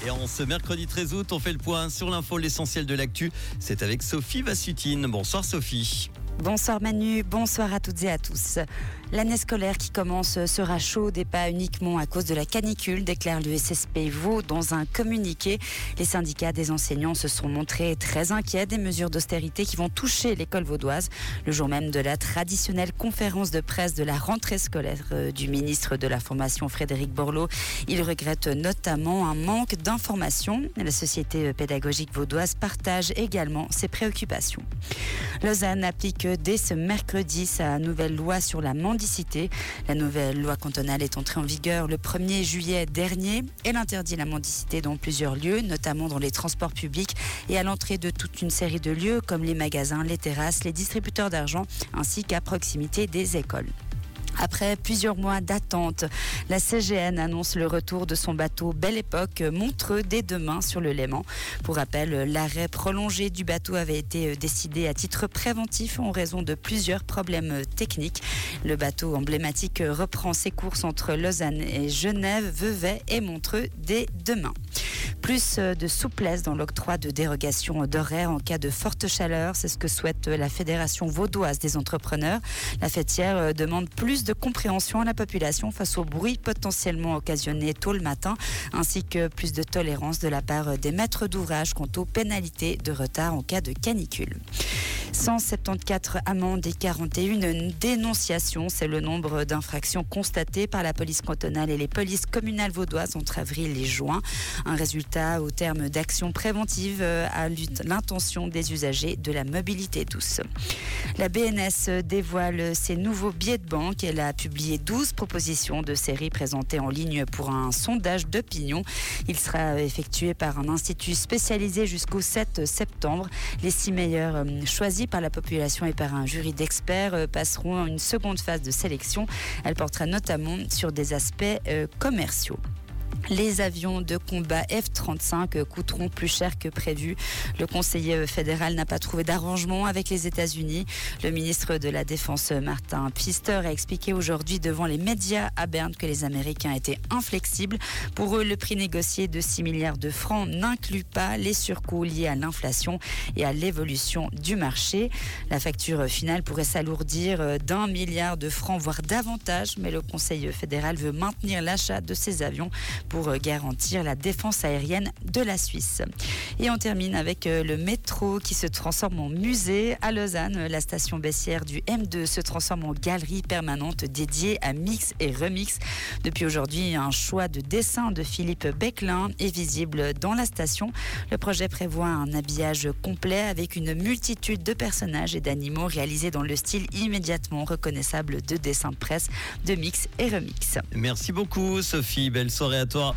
Et en ce mercredi 13 août, on fait le point sur l'info, l'essentiel de l'actu. C'est avec Sophie Vassutine. Bonsoir Sophie. Bonsoir Manu, bonsoir à toutes et à tous. L'année scolaire qui commence sera chaude et pas uniquement à cause de la canicule, déclare le SSP Vaud dans un communiqué. Les syndicats des enseignants se sont montrés très inquiets des mesures d'austérité qui vont toucher l'école vaudoise. Le jour même de la traditionnelle conférence de presse de la rentrée scolaire du ministre de la Formation Frédéric Borloo, il regrette notamment un manque d'informations. La société pédagogique vaudoise partage également ses préoccupations. Lausanne applique dès ce mercredi sa nouvelle loi sur la mendicité. La nouvelle loi cantonale est entrée en vigueur le 1er juillet dernier. Elle interdit la mendicité dans plusieurs lieux, notamment dans les transports publics et à l'entrée de toute une série de lieux comme les magasins, les terrasses, les distributeurs d'argent ainsi qu'à proximité des écoles. Après plusieurs mois d'attente, la CGN annonce le retour de son bateau Belle Époque Montreux dès demain sur le Léman. Pour rappel, l'arrêt prolongé du bateau avait été décidé à titre préventif en raison de plusieurs problèmes techniques. Le bateau emblématique reprend ses courses entre Lausanne et Genève, Vevey et Montreux dès demain. Plus de souplesse dans l'octroi de dérogations d'horaires en cas de forte chaleur, c'est ce que souhaite la Fédération vaudoise des entrepreneurs. La fêtière demande plus de compréhension à la population face au bruit potentiellement occasionné tôt le matin, ainsi que plus de tolérance de la part des maîtres d'ouvrage quant aux pénalités de retard en cas de canicule. 174 amendes et 41 dénonciations, c'est le nombre d'infractions constatées par la police cantonale et les polices communales vaudoises entre avril et juin. Un résultat au terme d'actions préventives à l'intention des usagers de la mobilité douce. La BNS dévoile ses nouveaux billets de banque. Elle a publié 12 propositions de série présentées en ligne pour un sondage d'opinion. Il sera effectué par un institut spécialisé jusqu'au 7 septembre. Les 6 meilleurs choisis par la population et par un jury d'experts passeront à une seconde phase de sélection. Elle portera notamment sur des aspects commerciaux. Les avions de combat F-35 coûteront plus cher que prévu. Le conseiller fédéral n'a pas trouvé d'arrangement avec les États-Unis. Le ministre de la Défense, Martin Pfister, a expliqué aujourd'hui devant les médias à Berne que les Américains étaient inflexibles. Pour eux, le prix négocié de 6 milliards de francs n'inclut pas les surcoûts liés à l'inflation et à l'évolution du marché. La facture finale pourrait s'alourdir d'1 milliard de francs, voire davantage, mais le conseil fédéral veut maintenir l'achat de ces avions pour garantir la défense aérienne de la Suisse. Et on termine avec le métro qui se transforme en musée. À Lausanne, la station baissière du M2 se transforme en galerie permanente dédiée à mix et remix. Depuis aujourd'hui, un choix de dessin de Philippe Becklin est visible dans la station. Le projet prévoit un habillage complet avec une multitude de personnages et d'animaux réalisés dans le style immédiatement reconnaissable de dessin de presse, de mix et remix. Merci beaucoup Sophie, belle soirée à toi.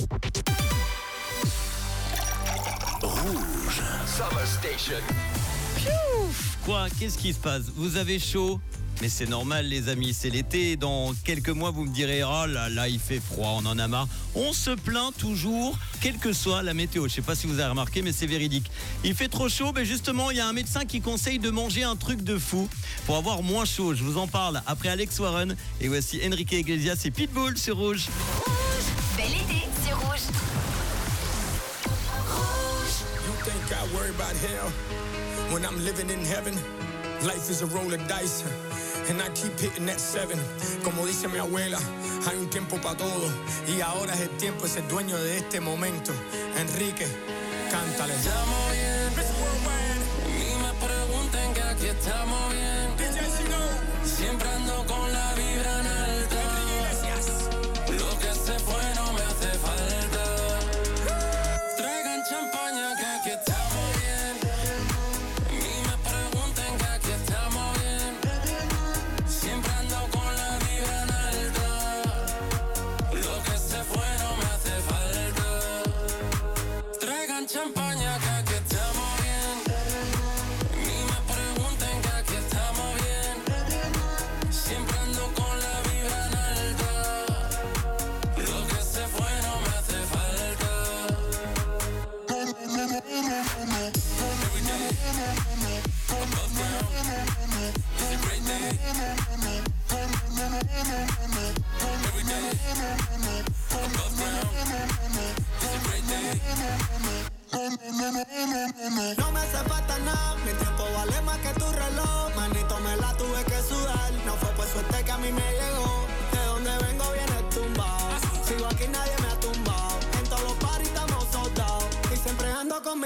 Rouge Summer Station. Quoi? Qu'est-ce qui se passe? Vous avez chaud? Mais c'est normal les amis, c'est l'été. Dans quelques mois vous me direz oh là là il fait froid, on en a marre. On se plaint toujours, quelle que soit la météo. Je sais pas si vous avez remarqué mais c'est véridique. Il fait trop chaud, mais justement il y a un médecin qui conseille de manger un truc de fou pour avoir moins chaud. Je vous en parle après Alex Warren. Et voici Enrique Iglesias et Pitbull sur Rouge. Bel été sur Rouge. You think I worry about hell when I'm living in heaven? Life is a roll of dice, and I keep hitting that 7. Como dice mi abuela, hay un tiempo para todo, y ahora es el tiempo de ser dueño de este momento. Enrique, cántale. Estamos bien, ni me pregunten que aquí estamos bien. Siempre ando con la vibra en alta. Lo que se fue no me hace falta. Traigan champaña que aquí estamos bien. Ni me pregunten que aquí estamos bien. Siempre ando con la vibra en alta. Lo que se fue no me hace falta. Traigan champaña que aquí estamos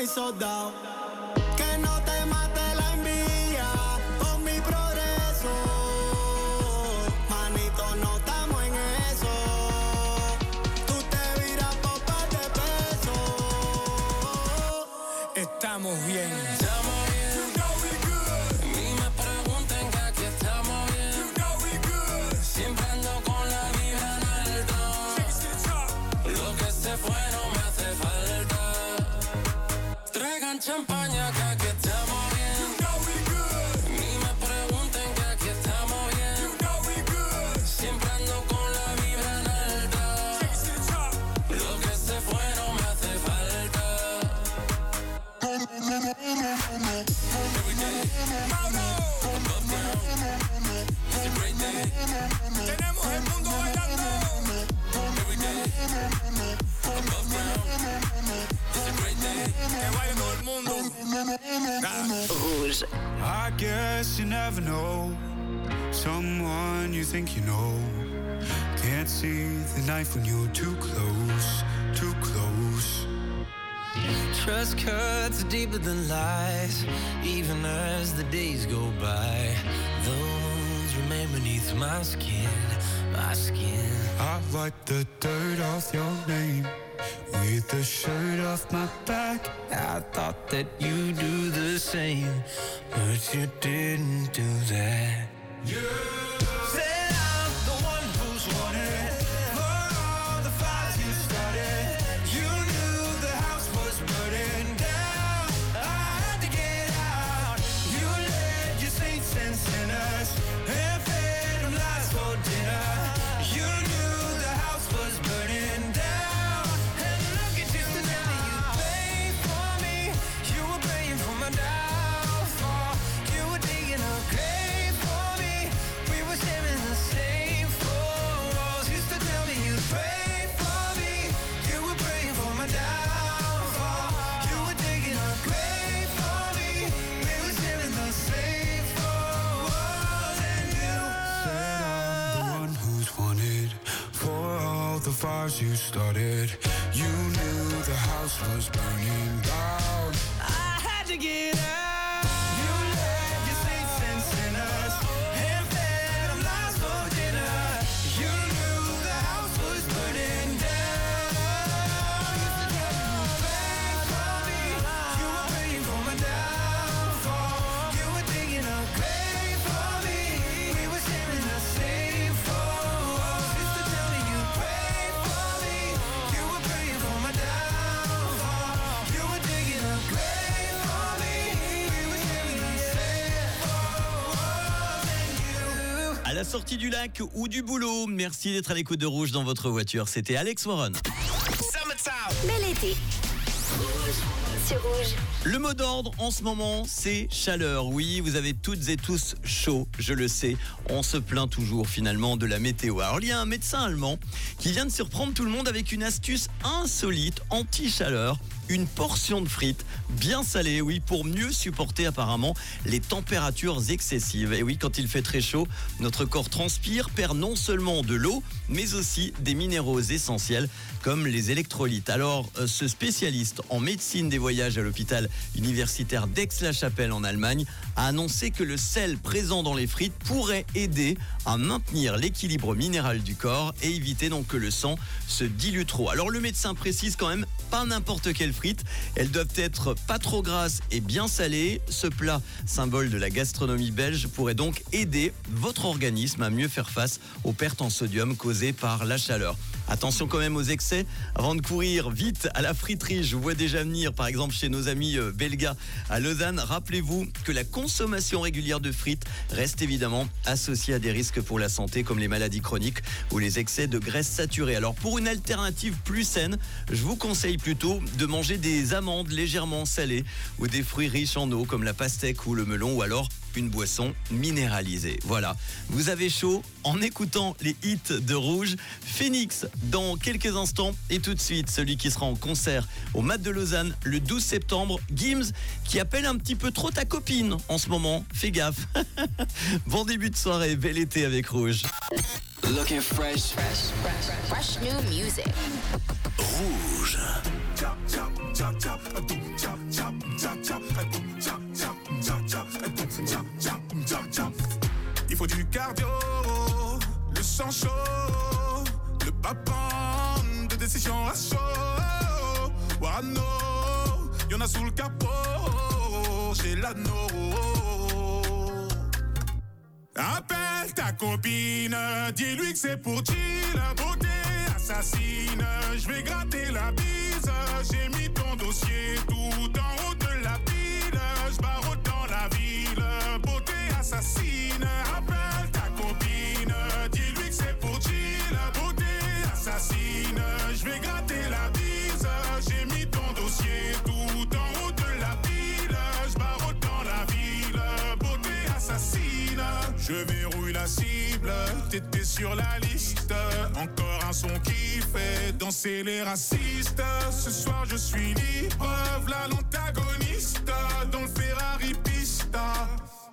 soldado. Que no te mate la envidia con mi progreso. Manito, no estamos en eso. Tú te viras por par de pesos. Estamos bien. Estamos bien. You know we good. Ni me pregunten que aquí estamos bien. You know we good. Siempre ando con la vibra en alto. Chase the top. Lo que se fue no me hace falta. Traigan champaña que aquí estamos bien. You know we good. Ni me pregunten que aquí estamos bien. You know we good. Siempre ando con la vibra en alta. Chase the top. Lo que se fue no me hace falta. Every day. Mauro. Above ground. It's a great day. Tenemos el mundo bailando. Every day. Above ground. It's a great day. Que baile todo el mundo. Rouge. I guess you never know someone you think you know. Can't see the knife when you're too close, too close. Trust cuts deeper than lies, even as the days go by. Those remain beneath my skin, my skin. I wipe the dirt off your name with the shirt off my back. I thought that you do the same, but you didn't do that. Said I'm the one who's wanted for all the fights you started. You knew the house was burning down. I had to get out. You led your saints and sinners and fed them lies for dinner. You knew the house was burning down. And look at you now. You prayed for me. You were praying for my downfall. You were digging a grave for me. We were sharing the same four walls. Used to tell me you prayed for me. You were praying for my downfall. You were digging a grave for me. We were sharing the same four walls. And you Said I'm the one who's wanted for all the fires you started. You knew the house was burning down. I had to get out. You led your saints and sinners and fed them lies for dinner. You knew the house was burning down. You prayed for me. You were praying for my downfall. You were digging a grave for me. We were sharing the same four walls. Used to tell me you prayed for me. You were praying for my downfall. You were digging a grave for me. We were sharing the same four walls. And you. À la sortie du lac ou du boulot, merci d'être à l'écoute de Rouge dans votre voiture. C'était Alex Warren. Bel été. Sur Rouge. Le mot d'ordre en ce moment, c'est chaleur. Oui, vous avez toutes et tous chaud, je le sais. On se plaint toujours finalement de la météo. Alors il y a un médecin allemand qui vient de surprendre tout le monde avec une astuce insolite anti-chaleur. Une portion de frites bien salée, oui, pour mieux supporter apparemment les températures excessives. Et oui, quand il fait très chaud, notre corps transpire, perd non seulement de l'eau, mais aussi des minéraux essentiels comme les électrolytes. Alors, ce spécialiste en médecine des voyages à l'hôpital universitaire d'Aix-la-Chapelle en Allemagne a annoncé que le sel présent dans les frites pourrait aider à maintenir l'équilibre minéral du corps et éviter donc que le sang se dilue trop. Alors le médecin précise quand même, pas n'importe quelle frite, elles doivent être pas trop grasses et bien salées. Ce plat, symbole de la gastronomie belge, pourrait donc aider votre organisme à mieux faire face aux pertes en sodium causées par la chaleur. Attention quand même aux excès, avant de courir vite à la friterie, je vous vois déjà venir par exemple chez nos amis belgas à Lausanne. Rappelez-vous que la consommation régulière de frites reste évidemment associée à des risques pour la santé comme les maladies chroniques ou les excès de graisse saturée. Alors pour une alternative plus saine, je vous conseille plutôt de manger des amandes légèrement salées ou des fruits riches en eau comme la pastèque ou le melon ou alors une boisson minéralisée. Voilà, vous avez chaud en écoutant les hits de Rouge. Phoenix dans quelques instants et tout de suite celui qui sera en concert au Mat de Lausanne le 12 septembre, Gims, qui appelle un petit peu trop ta copine en ce moment. Fais gaffe. Bon début de soirée, bel été avec Rouge. Looking fresh. Fresh new music. Rouge. Chop, chop, chop, chop, chop, chop. décision à chaud. Wano, y'en a sous le capot. J'ai l'anneau. Appelle ta copine, dis-lui que c'est pour chill. Beauté assassine, je vais gratter la bise. J'ai mis ton dossier tout en haut de la pile. Je barre dans la ville, beauté assassine. Appelle ta copine, dis-lui que c'est pour chill. Beauté assassine, je vais gratter la bise. J'ai mis ton dossier tout en haut de la pile. Je barre dans la ville, beauté assassine. Je verrouille la cible, t'étais sur la liste. Encore un son qui fait danser les racistes. Ce soir je suis libre, v'là l'antagoniste dans le Ferrari Pista.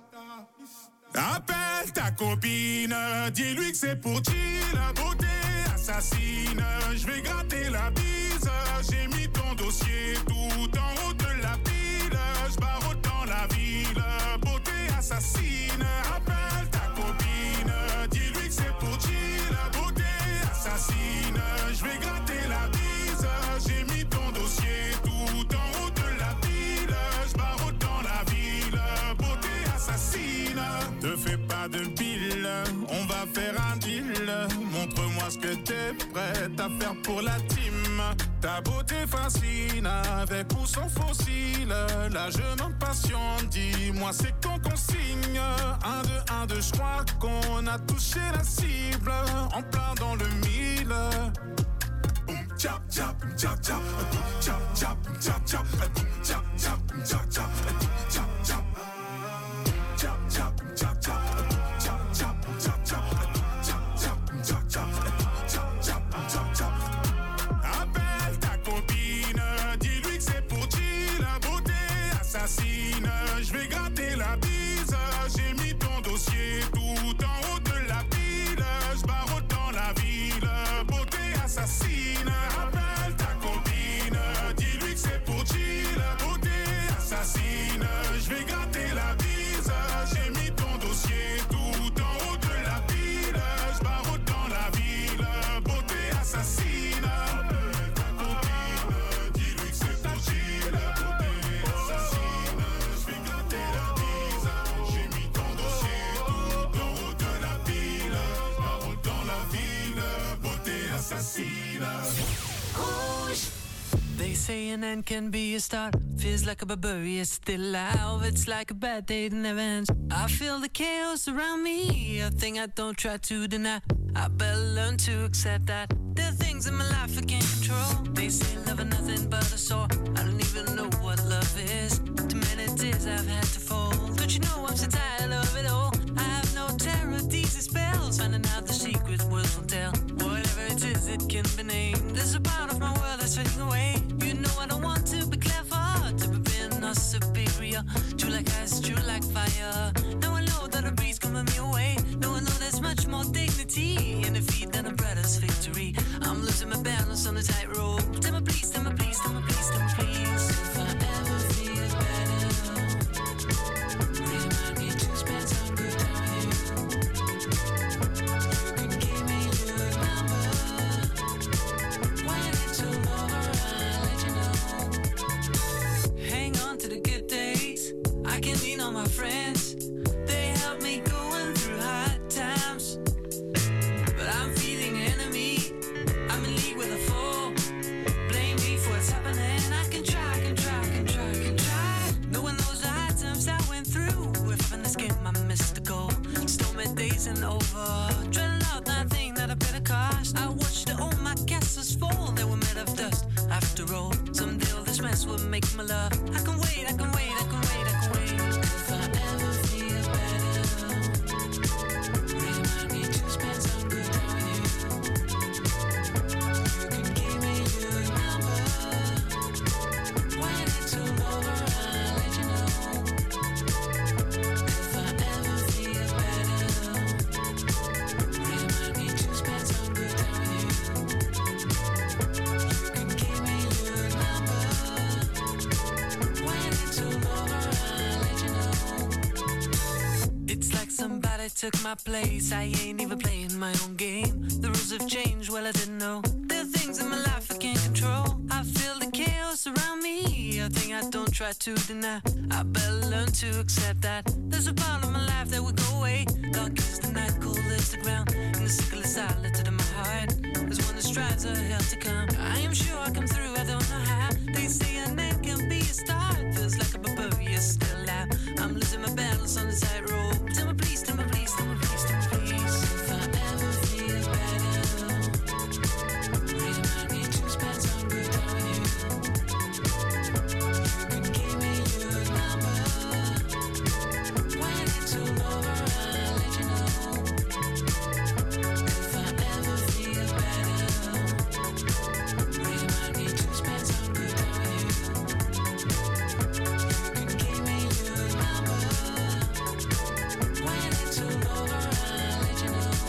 Appelle ta copine, dis-lui que c'est pour chill. Beauté assassine, je vais gratter la bise. J'ai mis ton dossier tout en haut de la pile. Je barre dans la ville, beauté assassine. Appelle ta copine, dis-lui que c'est pour chill. Beauté assassine, je vais gratter la bise. J'ai mis ton dossier tout en haut de la pile. Je barre dans la ville, beauté assassine. Te fais pas de pile, on va faire un deal. Montre-moi ce que t'es prête à faire pour la team. Ta beauté fascine, avec ou sans fossile. La jeune en passion, dis-moi c'est qu'on consigne. 1, 2, 1, 2, je crois qu'on a touché la cible. En plein dans le mille. Chap, chap, chap, chap, chap, chap, chap, chap, chap, chap, chap, chap, chap, chap. Chap, chap, chap, chap, chap, chap, chap, chap, chap, chap, chap, chap, chap, chap. Appelle ta copine, dis-lui que c'est pour chill. Beauté assassine, je vais gratter la bise. J'ai mis ton dossier tout en haut de la pile. Je barre dans la ville, beauté assassine. Appelle ta copine, dis-lui que c'est pour chill. Beauté assassine, je vais gratter la bise. J'ai mis ton dossier tout en haut de la pile. Je barre dans la ville, beauté assassine. Appelle ta copine, dis-lui que c'est pour chill. Beauté assassine, je vais gratter la bise. J'ai mis ton dossier tout en haut de la pile. Je barre dans la ville, beauté assassine. They say an end can be a start. Feels like a barbarian still alive. It's like a bad day that never ends. I feel the chaos around me, a thing I don't try to deny. I better learn to accept that there are things in my life I can't control. They say love is nothing but a sore. I don't even know what love is. Too many tears I've had to fold. Don't you know I'm so tired of it all? I have no terror, these are spells. Finding out the secret words will tell. Whatever it is, it can be named. There's a part of my world that's fading away. You know I don't want to be clever, to be being or superior. True like ice, true like fire. Now I know that a breeze coming me away. Now I know there's much more dignity in defeat than a brother's victory. I'm losing my balance on the tightrope. Tell me please, tell me please, tell me please, tell me please. If I ever feel better, remind me to spend some good time with you. You can give me your number. When it's all over, I'll let you know. Hang on to the good days. I can lean on my friends. They help me going through hard times. But I'm feeling enemy. I'm in league with a foe. Blame me for what's happening. I can try, can try, can try, can try. No one knows the hard times I went through. If in this game I missed the goal. Stormy days and over. Dreading out that thing that I paid a cost. I watched all my castles fall. They were made of dust. After all, someday all this mess will make my love. I can wait, I can wait, I can wait, I can wait. If I ever feel better, remind me to spend some good time with you. You can give me your number. When it's all over, I'll let you know. If I ever feel better, remind me to spend some good time with you. You can give me your number. When it's all over, I'll let you know. It's like somebody took my place. I ain't even playing my own game. The rules have changed, well I didn't know. There are things in my life I try to deny. I better learn to accept that there's a part of my life that will go away. Dark is the night, cold is the ground, and the sickle is silent to my heart. There's one that strives a hell to come. I am sure I come through, I don't know how. They say a man can be a star. It feels like a barbarian still out. I'm losing my battles on the tightrope. Tell me please, tell me please, tell me please, tell me please. If I ever feel better, remind me to spend some good time with you. You can give me your number. When it's all over, I'll let you know. If I ever feel better, remind me to spend some good time with you. You can give me your number. When it's all over, I'll let you know.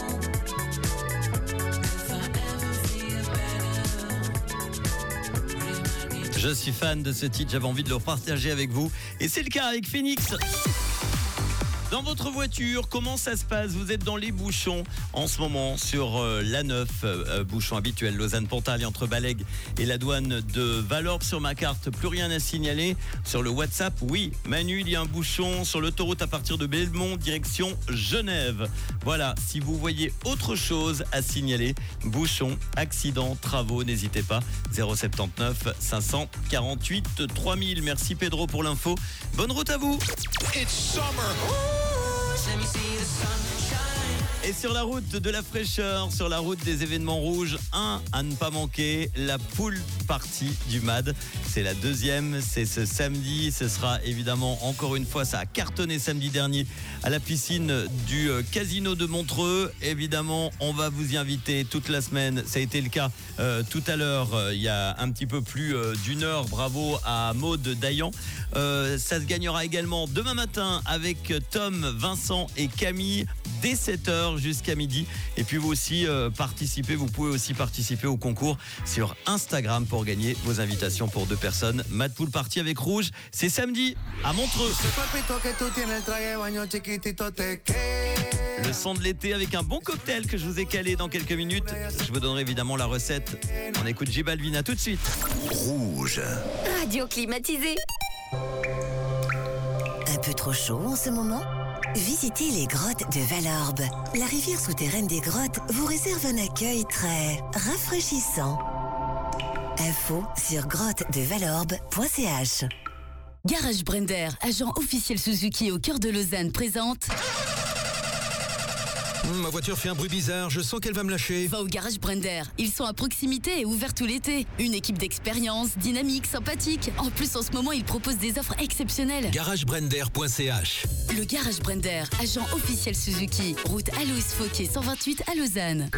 If I ever feel better, remind me to. Je suis fan de ce titre, j'avais envie de le partager avec vous. Et c'est le cas avec Phoenix. Dans votre voiture, comment ça se passe? Vous êtes dans les bouchons en ce moment sur l'A9, bouchon habituel, Lausanne-Pontarlier entre Balègue et la douane de Valorbe. Sur ma carte, plus rien à signaler. Sur le WhatsApp, oui, Manu, il y a un bouchon sur l'autoroute à partir de Belmont, direction Genève. Voilà, si vous voyez autre chose à signaler, bouchon, accident, travaux, n'hésitez pas. 079 548 3000. Merci Pedro pour l'info. Bonne route à vous. It's summer. Let me see the sunshine. Et sur la route de la fraîcheur, sur la route des événements rouges, un à ne pas manquer, la pool party du MAD. C'est la deuxième, c'est ce samedi. Ce sera évidemment encore une fois, ça a cartonné samedi dernier à la piscine du Casino de Montreux. Évidemment, on va vous y inviter toute la semaine. Ça a été le cas tout à l'heure, il y a un petit peu plus d'une heure. Bravo à Maude Dayan. Ça se gagnera également demain matin avec Tom, Vincent et Camille dès 7h jusqu'à midi. Et puis vous aussi vous pouvez aussi participer au concours sur Instagram pour gagner vos invitations pour 2 personnes. Mad Pool Party avec Rouge, c'est samedi à Montreux. Le son de l'été avec un bon cocktail que je vous ai calé dans quelques minutes. Je vous donnerai évidemment la recette. On écoute J Balvin, à tout de suite. Rouge. Radio climatisée. Un peu trop chaud en ce moment? Visitez les grottes de Valorbe. La rivière souterraine des grottes vous réserve un accueil très rafraîchissant. Info sur grottedevalorbe.ch. Garage Brender, agent officiel Suzuki au cœur de Lausanne, présente... Ma voiture fait un bruit bizarre, je sens qu'elle va me lâcher. Va au Garage Brender, ils sont à proximité et ouverts tout l'été. Une équipe d'expérience, dynamique, sympathique. En plus, en ce moment, ils proposent des offres exceptionnelles. GarageBrender.ch. Le Garage Brender, agent officiel Suzuki, route Alois Fauquet 128 à Lausanne.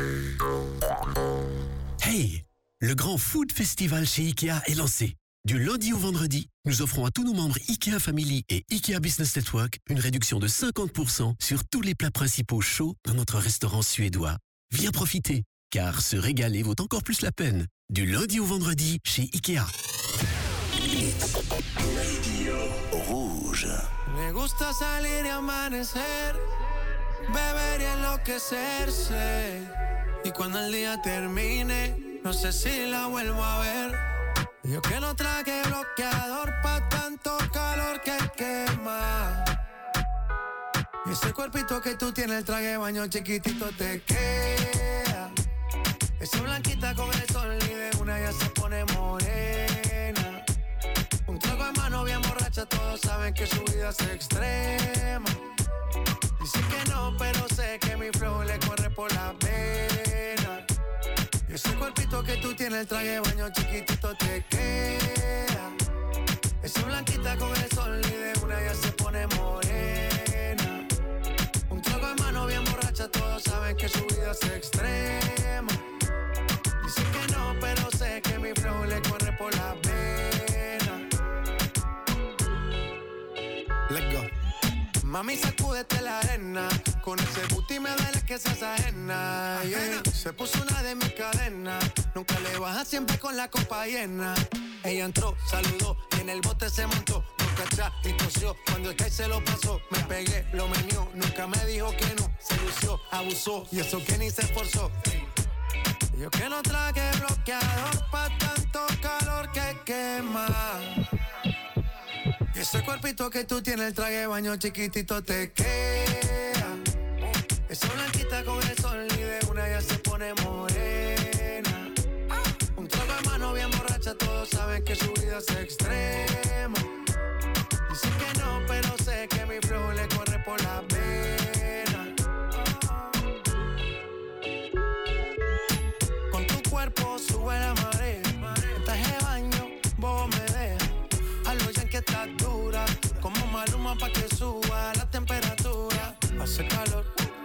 Hey, le grand Food Festival chez Ikea est lancé. Du lundi au vendredi, nous offrons à tous nos membres Ikea Family et Ikea Business Network une réduction de 50% sur tous les plats principaux chauds dans notre restaurant suédois. Viens profiter, car se régaler vaut encore plus la peine. Du lundi au vendredi chez Ikea. Rouge. Me gusta salir y amanecer, beber y enloquecerse. Y cuando el día termine, no sé si la vuelvo a ver. Yo que no traje bloqueador pa' tanto calor que quema. Y ese cuerpito que tú tienes, el traje de baño chiquitito te queda. Esa blanquita con el sol y de una ya se pone morena. Un trago de mano bien borracha, todos saben que su vida es extrema. Dice que no, pero sé que mi flow le corre por la vena. Y ese cuerpito que tú tienes, el traje de baño chiquitito te queda. Esa blanquita con el sol y de una ya se pone morena. Un trago de mano bien borracha, todos saben que su vida es extrema. Dice que no, pero sé que mi flow le corre por la vena. Let's go. Mami, sacúdete la arena. Con ese booty me duele que seas ajena, yeah. Se puso una de mis cadenas. Nunca le baja, siempre con la copa llena. Ella entró, saludó y en el bote se montó. Nunca atrás y tosió. Cuando el que se lo pasó, me pegué, lo menió. Nunca me dijo que no. Se lució, abusó y eso que ni se esforzó. Yo que no traje bloqueador pa' tanto calor que quema. Ese cuerpito que tú tienes, el traje de baño chiquitito te queda. Esa blanquita con el sol y de una ya se pone morena. Un trago de mano bien borracha, todos saben que su vida es extrema. Dicen que no, pero sé que mi flow le corre por la vena. Con tu cuerpo sube la marea. En traje de baño, vos me dejas. A lo ya que estás dura, como Maluma pa' que suba la temperatura. Hace calor,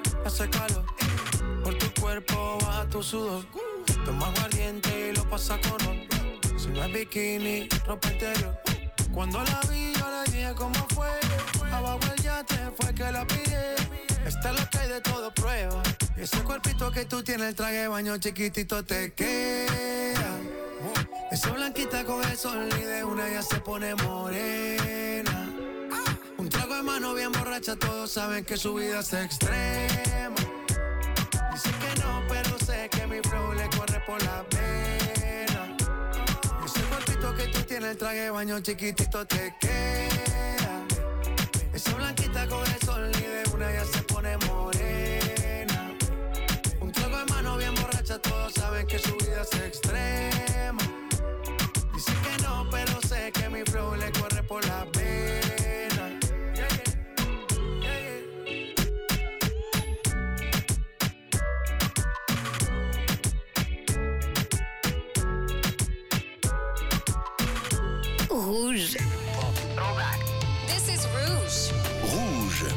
por tu cuerpo baja tu sudor. Toma aguardiente y lo pasa con ron. Si no es bikini, ropa interior. Cuando la vi yo le dije cómo fue. Abajo el yate fue que la pillé. Esta es lo que hay de todo prueba. Ese cuerpito que tú tienes, el traje de baño chiquitito te queda. Esa blanquita con el sol y de una ya se pone morena. Un trago de mano bien borracha, todos saben que su vida es extrema. Dicen que no, pero sé que mi flow le corre por la vena. Ese cuerpito que tú tienes, el traje de baño chiquitito te queda. Esa blanquita con el sol y de una ya se pone morena. Un trago de mano bien borracha, todos saben que su vida es extrema. Dicen que no, pero sé que mi flow le corre por la vena. Yeah, yeah. Rouge. This is Rouge. Rouge.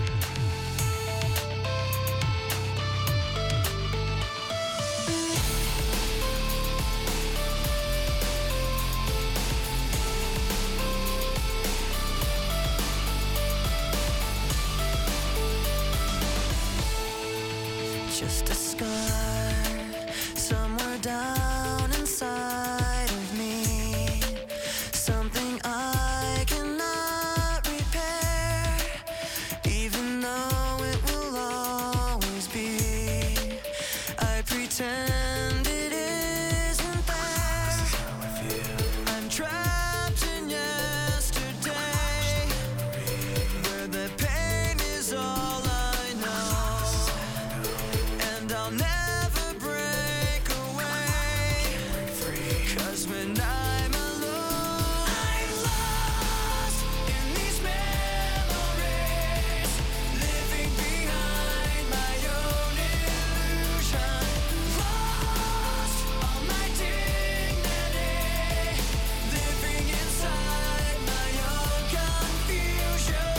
Just a scar somewhere down inside of me. Something I cannot repair, even though it will always be. I pretend it isn't there. I'm trapped in yesterday, where the pain is all I know. And I'll never break away, 'cause when I'm alone, I'm lost in these memories, living behind my own illusion. Lost all my dignity, living inside my own confusion.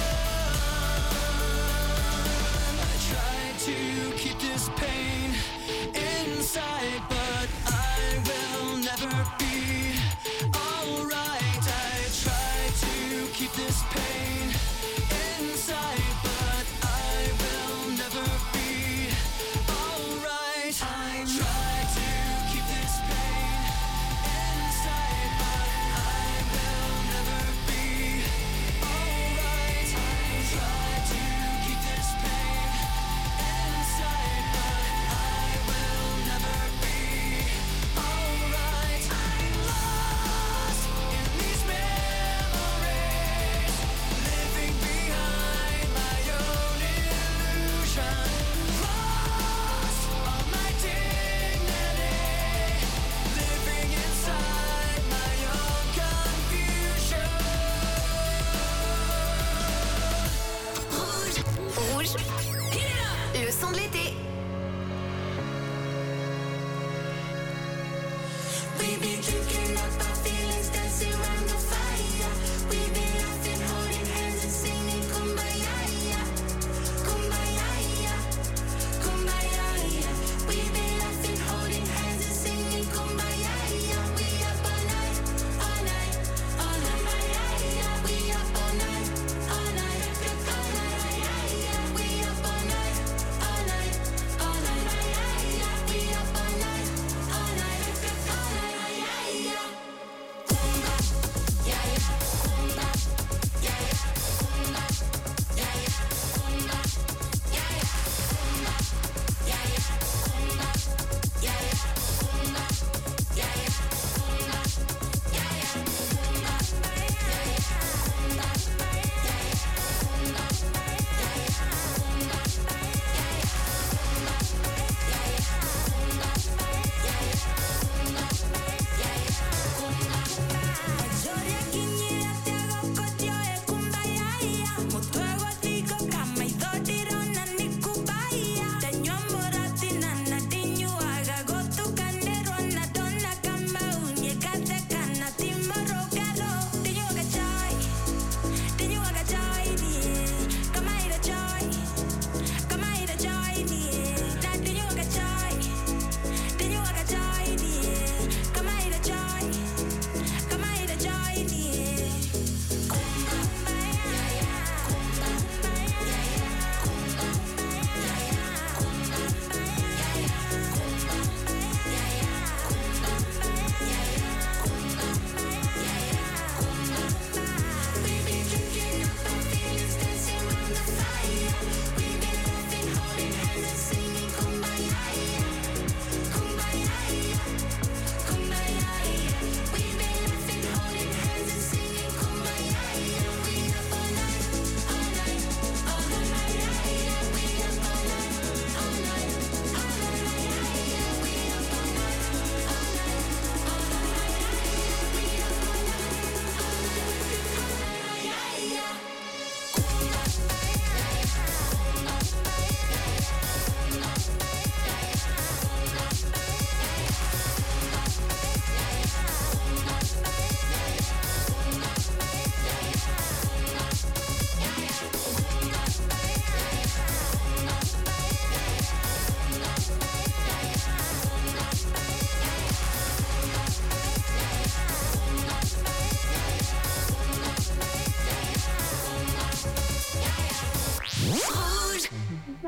I try to keep this pain inside, but I will never be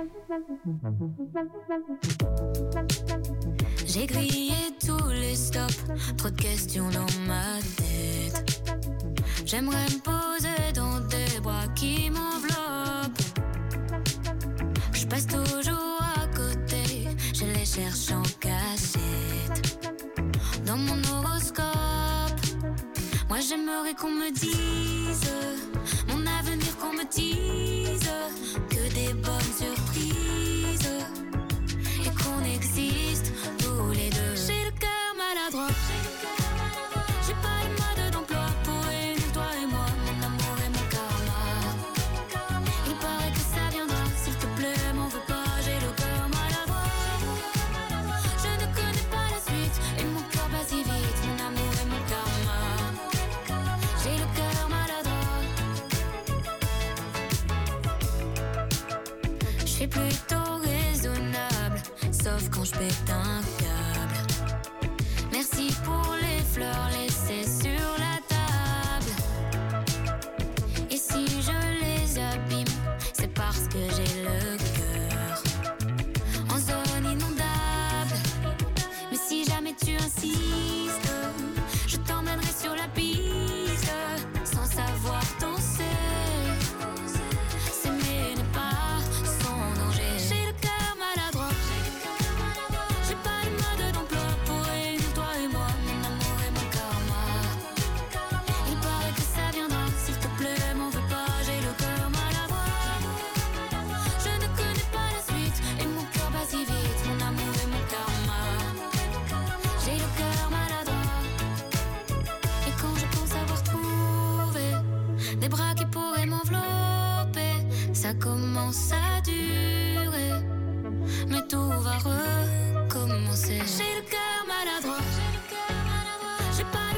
J'ai grillé tous les stops, trop de questions dans ma tête. J'aimerais me poser dans des bras qui m'enveloppent. Je passe toujours à côté, je les cherche en cachette. Dans mon horoscope, moi j'aimerais qu'on me dise mon avenir, qu'on me dise que des bonnes surprises et qu'on existe tous les deux. J'ai le cœur maladroit, j'ai pas le mode d'emploi pour réunir toi et moi, mon amour et mon karma. Il paraît que ça viendra, s'il te plaît, m'en veux pas, j'ai le cœur maladroit. Je ne connais pas la suite et mon cœur bat si vite, mon amour et mon karma. J'ai le cœur maladroit. Je suis plutôt raisonnable, sauf quand je pète un câble. Merci pour les fleurs laissées sur la table. Et si je les abîme, c'est parce que j'ai le cœur en zone inondable. Mais si jamais tu insistes, je t'emmènerai sur la piste sans savoir danser. S'aimer n'est pas sans danger. J'ai le cœur maladroit, j'ai pas le mode d'emploi pour réunir toi et moi, mon amour et mon karma. Il paraît que ça viendra, s'il te plaît, m'en veux pas, j'ai le cœur maladroit. Je ne connais pas la suite et mon cœur bat si vite, mon amour et mon karma. J'ai le cœur maladroit. Et quand je pense avoir trouvé des bras qui pourraient m'envelopper, ça commence à durer, mais tout va recommencer. J'ai le cœur maladroit, j'ai pas